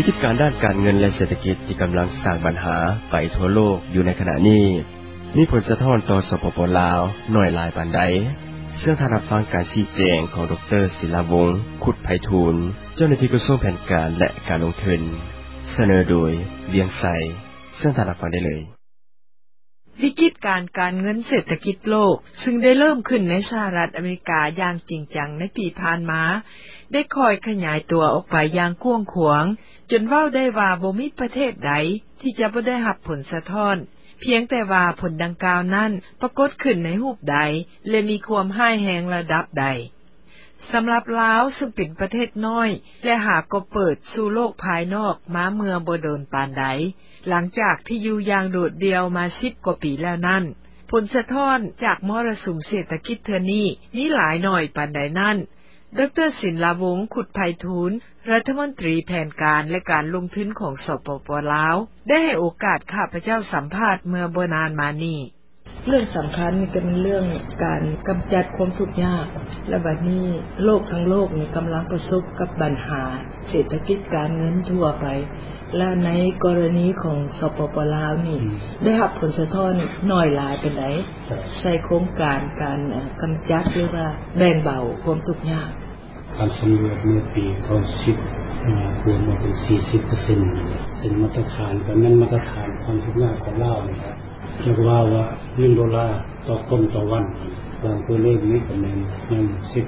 กิจการด้านการเงินและเศรษฐกิจที่กำลังสร้างปัญหาไปทั่วโลกอยู่ในขณะนี้มีผลสะท้อนต่อสปป.ลาวน้อยหลายปานใดซึ่งท่านรับฟังการชี้แจงของดร.ศิลาวงศ์ขุดไพฑูรย์เจ้าหน้าที่กระทรวงแผนการและการลงทุนเสนอโดยเวียงไสซึ่งท่านรับฟังได้เลยวิกฤตการเงินเศรษฐกิจโลกซึ่งได้เริ่มขึ้นในสหรัฐอเมริกาอย่างจริงจังในปีผ่านมาได้ค่อยขยายตัวออกไปอย่างกว้างขวางจนเว้าได้ว่าบ่มีประเทศใดที่จะบ่ได้รับผลสะท้อนเพียงแต่ว่าผลดังกล่าวนั้นปรากฏขึ้นในรูปใดและมีความร้ายแรงระดับใดสำหรับลาวซึ่งเป็นประเทศน้อยและหากก็เปิดสู่โลกภายนอกมาเมื่อบ่โดนปานใดหลังจากที่อยู่อย่างโดดเดี่ยวมา10กว่าปีแล้วนั้นผลสะท้อนจากมรสุมเศรษฐกิจเทื่อนี้มีหลายหน่อยปานใดนั้นดร.ศิลาวงศ์ขุดไพฑูรย์รัฐมนตรีแผนการและการลงทุนของสปป.ลาวได้ให้โอกาสข้าพเจ้าสัมภาษณ์เมื่อบ่นานมานี้เรื่องสำคัญนี่ก็เป็นเรื่องการกำจัดความทุกข์ยากและบัดนี้โลกทั้งโลกนี่กำลังประสบกับปัญหาเศรษฐกิจการเงินทั่วไปและในกรณีของสปป.ลาวนี่ได้รับผลสะท้อนน้อยหลายปานใดใช้โครงการการกำจัดหรือว่าแบ่งเบาความทุกข์ยากการสำรวจเมื่อปี90รวมมาถึง 40% ซึ่งมาตรฐานก็นั้นมาตรฐานความทุกข์ยากของลาวนี่ครับเรียกว่า$1ต่อคนต่อวันบางตัวเลขนี้ก็แม่นยัง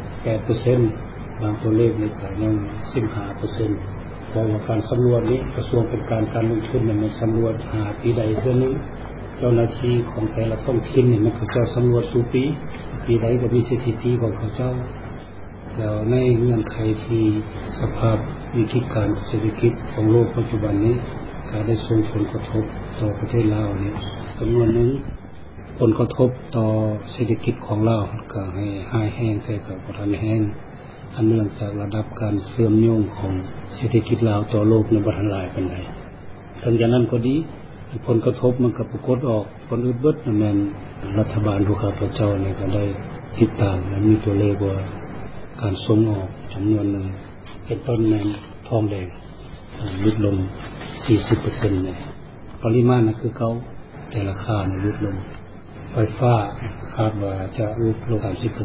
18% บางตัวเลขนี่ก็ยัง 15% เพราะว่าการสำรวจนี้กระทรวงการลงทุนเนี่ยมันสำรวจหาปีใดเทื่อนึงเจ้าหน้าที่ของแต่ละท้องถิ่นนี่มันก็จะสำรวจสู่ปีใดก็มีสถิติของเขาเจ้าแล้วในเงื่อนไขที่สภาพวิกฤตการเศรษฐกิจของโลกปัจจุบันนี้ก็ได้ส่งผลกระทบต่อประเทศลาวนี่จำนวนนึงผลกระทบต่อเศรษฐกิจของลาวก็ให้หายแห้งแต่ก็บ่ทันแห้งอันเนื่องจากระดับการเชื่อมโยงของเศรษฐกิจลาวต่อโลกนั้นบ่ทันหลายปานใดทั้งอย่างนั้นก็ดีผลกระทบมันก็ปรากฏออกคนอื่นเบิดนั่นแม่นรัฐบาลทุกข้าพเจ้านี่ก็ได้ติดตามและมีตัวเลขว่าการส่งออกจำนวนนึงเป็นต้นแม่นทองแดงลดลง 40% เนี่ยปริมาณน่ะคือเก่าแต่ราคาเนี่ยลดลงไฟฟ้าคาดว่าจะลดลง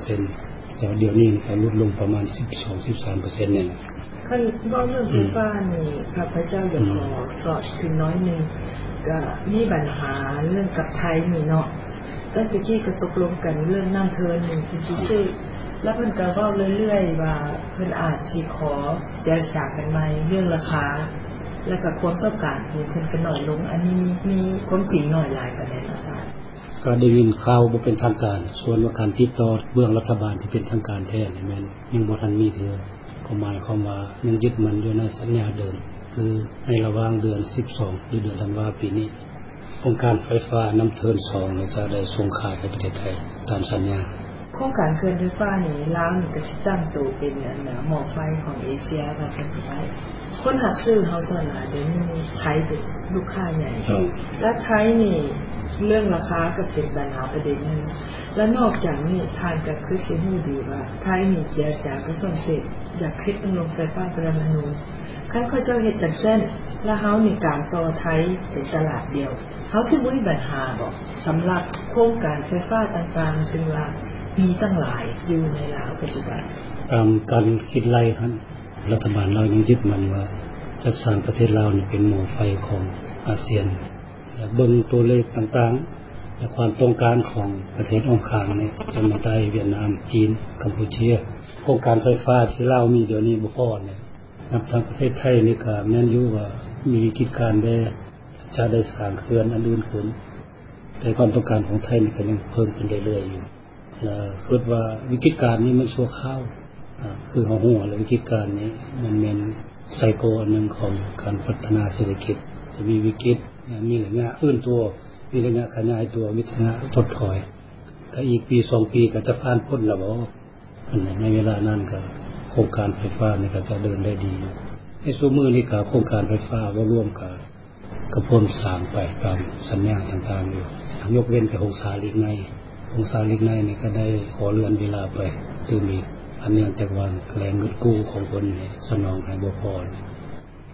30% แต่เดี๋ยวนี้ก็ลดลงประมาณ 12-13% เนี่ยคันเว้าเรื่องไฟฟ้านี่ข้าพเจ้าอยากขอสอดถึงน้อยนึงก็มีปัญหาเรื่องกับไทยนี่เนาะแต่ตะกี้ก็ตกลงกันเรื่องน้ำเทินนี่ซื่อๆแล้วเพิ่นก็เว้าเรื่อยๆว่าเพิ่นอาจสิขอเจรจากันใหม่เรื่องราคาแล้วก็ความต้องการเพิ่นก็น้อยลงอันนี้มีความจริงน้อยหลายปานใดอาจารย์ก็ได้ยินข่าวบ่เป็นทางการส่วนว่าการติดต่อเบื้องรัฐบาลที่เป็นทางการแท้นี่แม่นยังบ่ทันมีเทื่อก็หมายความว่ายังยึดมั่นอยู่ในสัญญาเดิมคือในระหว่างเดือน12หรือเดือนธันวาคมปีนี้โครงการไฟฟ้าน้ำเทิน2นี่จะได้ส่งขายให้ประเทศไทยตามสัญญาโครงการเขื่อนไฟฟ้านี่ลาวนี่ก็สิตั้งตัวเป็นหม้อไฟของเอเชียว่าซั่นไปคนหักซื้อเฮาส่วนหลายเดี๋ยวนี้ไทยเป็นลูกค้าใหญ่และไทยนี่เรื่องราคาก็เป็นปัญหาประเด็นนึงและนอกจากนี้ทานก็คือสิฮู้ดีว่าไทยนี่เจรจากัฝรั่งเศสอยากคิดโรงไฟฟ้าปรมาณูคันเขาเจ้าเฮ็ดจังซั่นแล้วเฮานี่การต่อไทยเป็นตลาดเดียวเฮาสิบ่มีปัญหาบ่สำหรับโครงการไฟฟ้าต่างๆซึ่งว่ามีตั้งหลายอยู่ในลาวปัจจุบันตามการคิดไล่ท่านรัฐบาลเรายังยึดมั่นว่าจะสร้างประเทศลาวนี่เป็นหม้อไฟของอาเซียนเบิ่งตัวเลขต่างๆและความต้องการของประเทศอ้อมข้างนี่จะมาได้เวียดนามจีนกัมพูชาโครงการไฟฟ้าที่ลาวมีเดี๋ยวนี้บ่พอเนี่ยนับทั้งประเทศไทยนี่ก็แม่นอยู่ว่ามีวิกฤตการณ์จะได้สร้างเขื่อนอันอื่นขึ้นแต่ความต้องการของไทยนี่ก็ยังเพิ่มขึ้นเรื่อยๆอยู่คิดว่าวิกฤตการณ์นี้มันชั่วคราวคือหัวและวิกฤตการณ์นี้มันเป็นไซโคลอันนึงของการพัฒนาเศรษฐกิจจะมีวิกฤตมีระยะฟื้นตัวมีระยะขยายตัวมีระยะถดถอยถ้าอีกปี2ปีก็จะผ่านพ้นแล้วบ่ในเวลานั้นก็โครงการไฟฟ้านี่ก็จะเดินได้ดีในซุมื้อนี้ก็โครงการไฟฟ้าบ่รวมกับกระพ้นสร้างไปตามสัญญาต่างๆอยู่ยกเว้นแต่โรงสาลิกในนี่ก็ได้ขอเลื่อนเวลาไปซึ่งมีอันเนื่องจากว่าแรงเงินกู้ของคนนี่สนองให้บ่พอ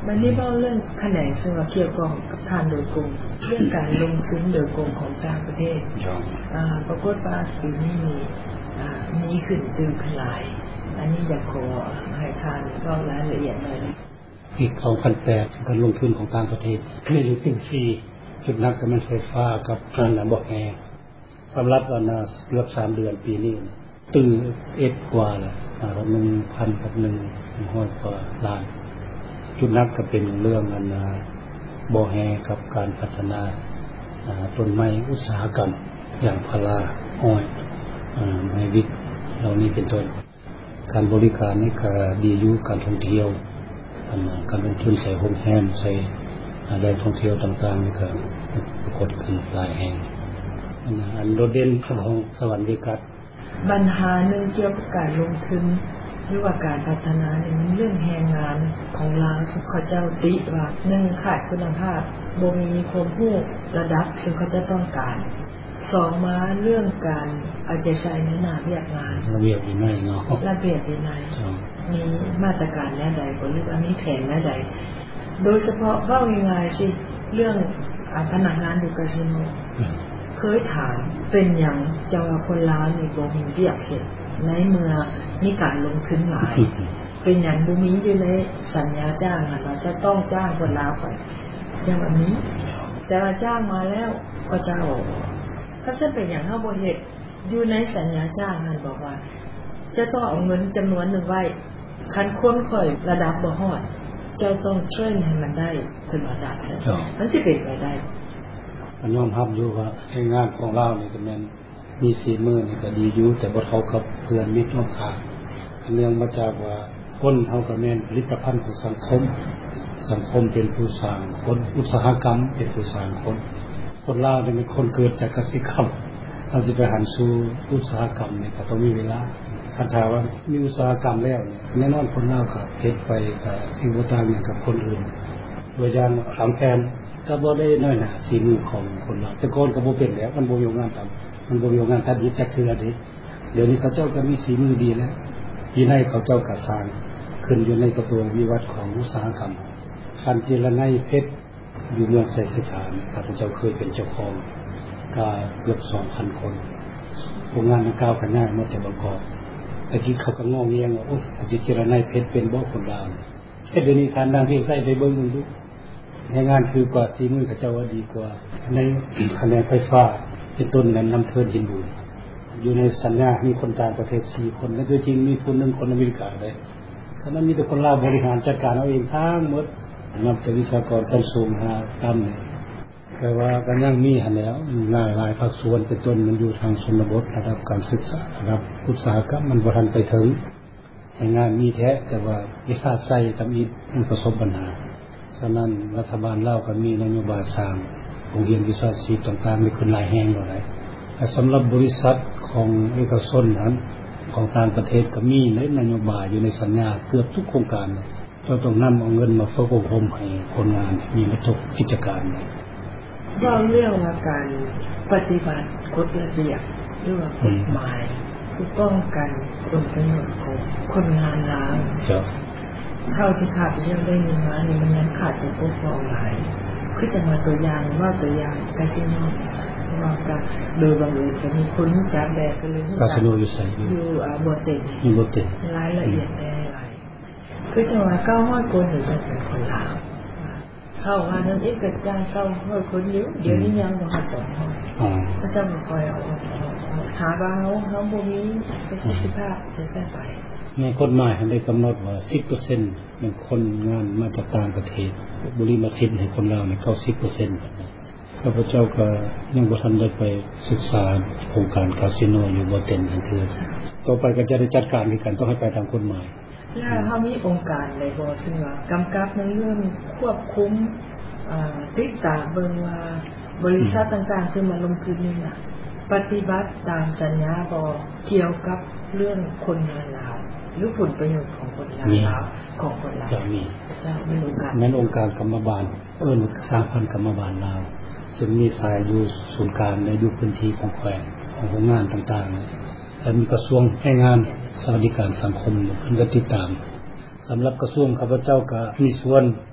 วันนี้เว้าเรื่องแขนงซึ่งว่าเกี่ยวข้องกับทานโดยตรงเรื่องการลงทุนโดยตรงของต่างประเทศปรากฏว่าปีนี้มีขึ้นตื่นหลายอันนี้อยากขอให้ทานเล่ารายละเอียดหน่อยอีก2008การลงทุนของต่างประเทศมีอยู่ถึง4จุดนักกำลังไฟฟ้ากับระบบแอร์สำหรับวันเกือบ3เดือนปีนี้ตื่น1กว่าแล้ว1,000 กับ 100 กว่าล้านจุดนักก็เป็นเรื่องบ่อแฮกับการพัฒนาต้นไม้อุตสาหกรรมอย่างพาราอ้อยไม้วิกเหล่านี้เป็นต้นการบริการนี่ก็ดีอยู่การท่องเที่ยวการลงทุนใส่โรงแรมใส่แหล่งท่องเที่ยวต่างๆนี่ก็ปรากฏขึ้นหลายแห่งอันโดดเด่นของสวรรค์วิกัตปัญหานึงเกี่ยวกับการลงทุนหรือว่าการพัฒนานี่มันเรื่องแรงงานของลาวซึ่งเขาเจ้าติว่า1ขาดคุณภาพบ่มีความรู้ระดับซึ่งเขาจะต้องการ2มาเรื่องการเอาใจใส่ในหน้าเวียกงานระเบียบวินัยเนาะระเบียบวินัยมีมาตรการแนวใดบ่หรือว่ามีแผนแนวใดโดยเฉพาะเว้าง่ายๆสิเรื่องพนักงานดูคาสิโนเคยถามเป็นหยังจังว่าคนลาวนี่บ่มีเวียกเฮ็ดในเมื่อมีการลงทุนหลายเป็นหยังบ่มีอยู่ในสัญญาจ้างว่าจะต้องจ้างคนลาวไปจังว่านี้แต่ว่าจ้างมาแล้วก็จะถ้าซั่นเป็นหยังเฮาบ่เฮ็ดอยู่ในสัญญาจ้างนั่นบอกว่าจะต้องเอาเงินจำนวนนึงไว้คันคนค่อยระดับบ่ฮอดจะต้องเทรนให้มันได้ถึงระดับนั้นมันสิเป็นไปได้อันยอมรับอยู่ว่าแรงงานของเรานี่ก็แม่นมีฝีมือนี่ก็ดีอยู่แต่บ่เท่ากับเพื่อนมิตรร่วมทางเนื่องมาจากว่าคนเฮาก็แม่นผลิตภัณฑ์ของสังคมเป็นผู้สร้างคนอุตสาหกรรมเป็นผู้สร้างคนลาวนี่เป็นคนเกิดจากกสิกรรมถ้าสิไปหันสู่อุตสาหกรรมนี่ก็ต้องมีเวลาคันถ้าว่ามีอุตสาหกรรมแล้วนี่แน่นอนคนลาวก็เฮ็ดไปก็สิบ่ต่างกันกับคนอื่นตัวอย่างทำแผนก็บ่ได้น้อยหน้าฝีมือของคนลาวแต่ก่อนก็บ่เป็นแล้วมันบ่มีงานทำมันบ่มีงานตัดเย็บจักเทื่อเด้เดี๋ยวนี้เขาเจ้าก็มีฝีมือดีแล้ววินัยเขาเจ้าก็สร้างขึ้นอยู่ในตัววิวัฒน์ของอุตสาหกรรมคันจิรนัยเพชรอยู่เมืองไสสิฐานครับเจ้าเคยเป็นเจ้าของก็เกือบ 2,000 คนโรงงานมันก้าวกันง่ายมาแต่บางกอกแต่กี้เขาก็งอแงว่าโอ้ยจิรนัยเพชรเป็นบ่คนลาวแต่เดี๋ยวนี้ทานดังเพลงใส่ไปเบิ่งดูงานคือกว่าสีมือเขาเจ้าว่าดีกว่าในคะแนนไฟฟ้าเป็นต้นนั้นนำเทินหินบุญอยู่ในสัญญามีคนต่างประเทศ4คนและตัวจริงมีคนนึงคนอเมริกาได้ฉะนั้นมีแต่คนลาวบริหารจัดการเอาเองทั้งหมดนับจากวิศวกรชั้นสูง5 ตำนี่แปลว่าก็ยังมีหันแล้วหลายภาคส่วนเป็นต้นมันอยู่ทางชนบทระดับการศึกษาระดับอุตสาหกรรมมันบ่ทันไปถึงให้งานมีแท้แต่ว่าวิชาใส่ทำอีกมันประสบปัญหาฉะนั้นรัฐบาลลาวก็มีนโยบายสร้างโรงเรียนวิชาชีพต่างๆมีขึ้นหลายแห่งหลายแต่สำหรับบริษัทของเอกชนนั้นของต่างประเทศก็มีนโยบายอยู่ในสัญญาเกือบทุกโครงการเราต้องนำเอาเงินมาฝึกอบรมให้คนงานมีมาทุกกิจการว่าเรื่องว่าการปฏิบัติกฎระเบียบหรือว่ากฎหมายเพื่อป้องกันผลประโยชน์ของคนงานลาวเท่าที่ข้าพเจ้าได้ยินมานี่มันยังขาดตัวปกครองหลายคือจะมาตัวอย่างว่าตัวอย่างคาสิโนว่าก็โดยบังเอิญก็มีคนรู้จักแต่ก็เลยรู้จักคาสิโนอยู่ไสอยู่บ่เต็มมีบ่เต็มรายละเอียดได้หลายคือจังว่า900คนนี่ก็เป็นคนลาวเข้ามานั้นอีกก็จ้าง900คนอยู่เดี๋ยวนี้ยังบ่ฮอด200ก็จะบ่ค่อยเอาหาว่าเฮาบ่มีประสิทธิภาพจะใช้ไปในกฎหมายได้กำหนดว่า 10% เป็นคนงานมาจากต่างประเทศบริมาสิทธิ์ให้คนลาวนี่เข้า 10% ข้าพเจ้าก็ยังบ่ทันได้ไปศึกษาโครงการคาสิโนอยู่บ่เต็มจังซี่ต่อไปก็จะได้จัดการด้วยกันต้องให้ไปตามกฎหมายแล้วเฮามีองค์การใดบ่ซึ่งว่ากำกับในเรื่องควบคุมติดตามเบิ่งว่าบริษัทต่างๆซึ่งมาลงทุนนี่น่ะปฏิบัติตามสัญญาบ่เกี่ยวกับเรื่องคนงานลาวหรือผลประโยชน์ของคนงานลาวของคนลาวมีเจ้ามีองค์การนั้นองค์การกรรมบาลสาพันธ์กรรมบาลลาวซึ่งมีสายอยู่ศูนย์กลางในอยู่พื้นที่ของแขวงของโรงงานต่างๆและมีกระทรวงแรงงานสวัสดิการสังคมเพิ่นก็ติดตามสำหรับกระทรวงข้าพเจ้าก็มีส่วน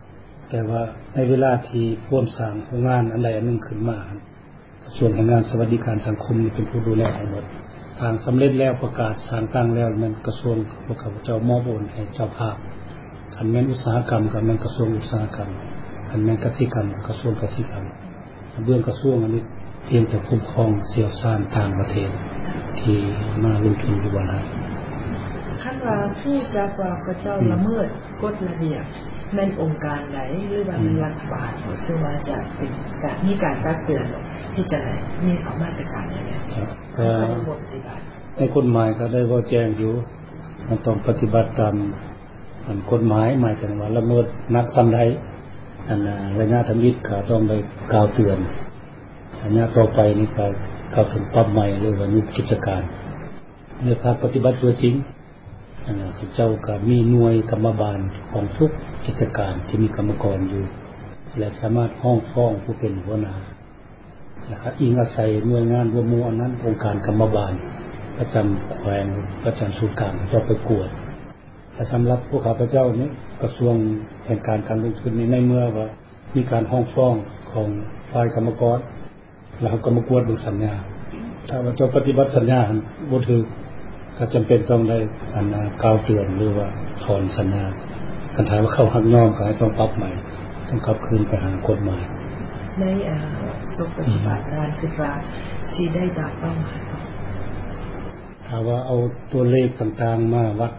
แต่ว่าในเวลาที่ร่วมสร้างโครงงานอันใดอันหนึ่งขึ้นมาส่วนแห่งงานสวัสดิการสังคมเป็นผู้ดูแลทั้งหมดทางสำเร็จแล้วประกาศสร้างตั้งแล้วมันกระทรวงพวกเขาเจ้ามอบโอนให้เจ้าภาพคันแม่นอุตสาหกรรมก็แม่นกระทรวงอุตสาหกรรมคันแม่นกสิกรรมกระทรวงกสิกรรมเบื้องกระทรวงอันนี้เพียงแต่คุ้มครองเสี่ยวซ่านต่างประเทศที่มาลงทุนอยู่บ่ได้คันว่าผู้จักว่าเขาเจ้าละเมิดกฎระเบียบแม่นองค์การใดหรือว่ามันรัฐบาลซึ่งว่าจะเป็นการมีการตักเตือนที่จะมีออกมาตรการอย่างนี้ก็ปฏิบัติในกฎหมายก็ได้ว่าแจ้งอยู่มันต้องปฏิบัติตามกฎหมายหมายถึงว่าละเมิดนักสันใดอันระยะทมิตรก็ต้องไปกล่าวเตือนระยะต่อไปนี่ก็เข้าถึงปรับใหม่หรือว่ามีกิจการในภาคปฏิบัติตัวจริงเจ้าก็มีหน่วยกรรมบาลของทุกกิจการที่มีกรรมกรอยู่และสามารถห้องฟ้องผู้เป็นหัวหน้านะครับอิงอาศัยหน่วยงานรวมหมู่อันนั้นองค์การกรรมบาลประจำแขวงประจำส่วนกลางเจ้าไปกวดแต่สำหรับพวกข้าพเจ้านี้กระทรวงแห่งการลงทุนในเมื่อว่ามีการห้องฟ้องของฝ่ายกรรมกรแล้วก็มากวดบนสัญญาถ้าว่าเจ้าปฏิบัติสัญญาบ่ถูกก็จำเป็นต้องได้กล่าวเตือนหรือว่าถอนสัญญาคันถามว่าเข้าหักน้อมก็ให้ต้องปรับใหม่ต้องกลับคืนไปหากฎหมายในสุปฏิบัติงานคือว่าสิได้ตามเป้าหมายถ้าว่าเอาตัวเลขต่างๆมาวัด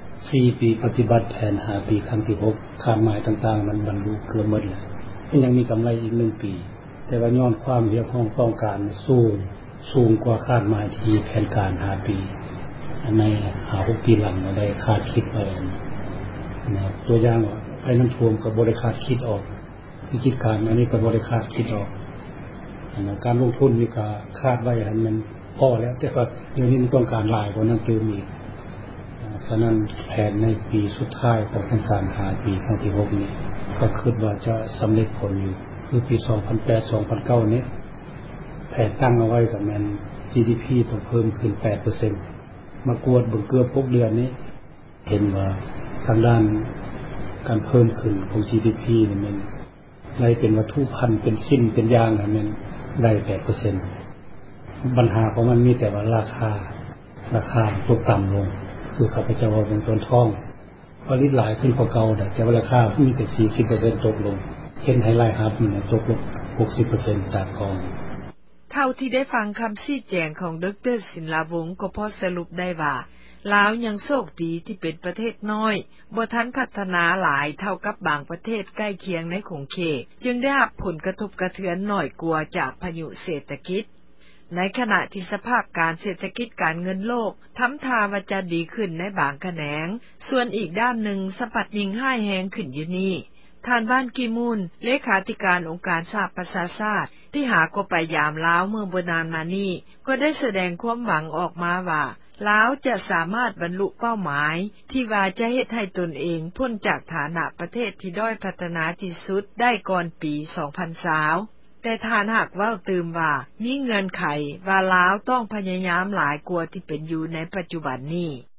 4ปีปฏิบัติแผน5ปีครั้งที่6คาดหมายต่างๆมันบรรลุเกือบหมดแล้วยังมีกำไรอีก1ปีแต่ว่าย้อนความเรียกร้องต้องการสูงกว่าคาดหมายที่แผนการ5ปีใน6ปีหลังได้คาดคิดไว้นะตัวอย่างว่าไอ้น้ำท่วมก็บ่ได้คาดคิดออกวิกฤตการณ์อันนี้ก็บ่ได้คาดคิดออกการลงทุนนี่ก็คาดไว้ให้มันพอแล้วแต่ว่าเดี๋ยวนี้มันต้องการหลายกว่านั้นเติมอีกฉะนั้นแผนในปีสุดท้ายของโครงการ5ปีครั้งที่6นี้ก็คิดว่าจะสำเร็จผลอยู่คือปี2008-2009นี้แผนตั้งเอาไว้ก็แม่น GDP เพิ่มขึ้น 8%มากวดเบิ่งเกือบ6เดือนนี้เห็นว่าทางด้านการเพิ่มขึ้นของ GDP นี่มันได้เป็นวัตถุพันธุ์เป็นสิ้นเป็นอย่างนั้นได้ 8% ปัญหาของมันมีแต่ว่าราคาตกต่ำลงคือข้าพเจ้าว่าเป็นต้นท่องผลิตหลายขึ้นกว่าเก่าแต่ว่าราคามีแต่ 40% ตกลงเห็นให้รายรับนี่ตกลง 60% จากของเท่าที่ได้ฟังคำชี้แจงของดร.ศิลาวงศ์ก็พอสรุปได้ว่าลาวยังโชคดีที่เป็นประเทศน้อยบ่ทันพัฒนาหลายเท่ากับบางประเทศใกล้เคียงในขงเขตจึงได้รับผลกระทบกระเทือนน้อยกว่าจากพายุเศรษฐกิจในขณะที่สภาพการเศรษฐกิจการเงินโลกทำท่าว่าจะดีขึ้นในบางแขนงส่วนอีกด้านหนึ่งสะพัดยิ่งห้ายแฮงขึ้นอยู่นี่ท่านบ้านกีมูลเลขาธิการองค์การสหประชาชาติที่หาก็ไปยามลาวเมื่อบ่นานมานี้ก็ได้แสดงความหวังออกมาว่าลาวจะสามารถบรรลุเป้าหมายที่ว่าจะเฮ็ดให้ตนเองพ้นจากฐานะประเทศที่ด้อยพัฒนาที่สุดได้ก่อนปี 2020 แต่ท่านหากว่าตืมว่ามีเงื่อนไขว่าลาวต้องพยายามหลายกว่าที่เป็นอยู่ในปัจจุบันนี้